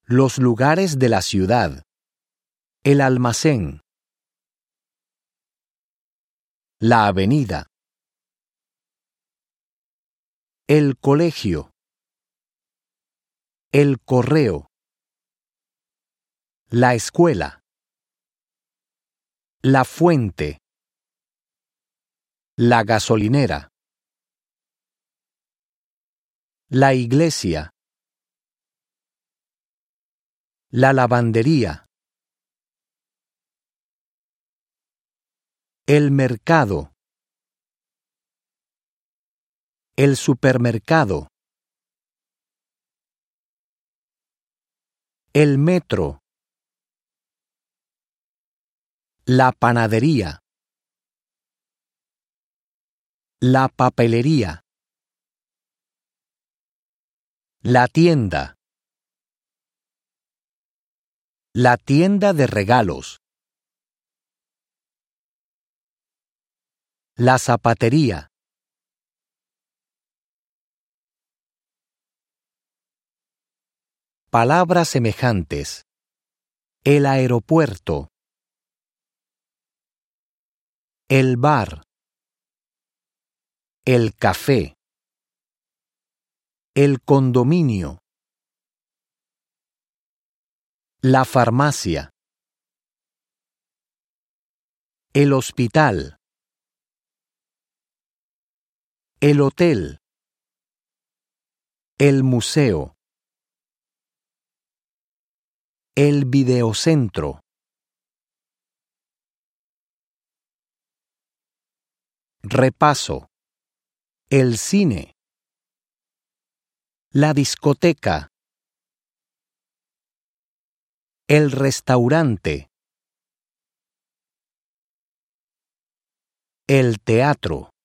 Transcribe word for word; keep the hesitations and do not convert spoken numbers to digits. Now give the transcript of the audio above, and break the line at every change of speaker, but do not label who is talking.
Los lugares de la ciudad. El almacén. La avenida. El colegio. El correo. La escuela. La fuente. La gasolinera. La iglesia. La lavandería. El mercado. El supermercado. El metro. La panadería. La papelería. La tienda. La tienda de regalos. La zapatería. Palabras semejantes. El aeropuerto. El bar. El café. El condominio. La farmacia. El hospital. El hotel. El museo. El videocentro. Repaso. El cine. La discoteca. El restaurante. El teatro.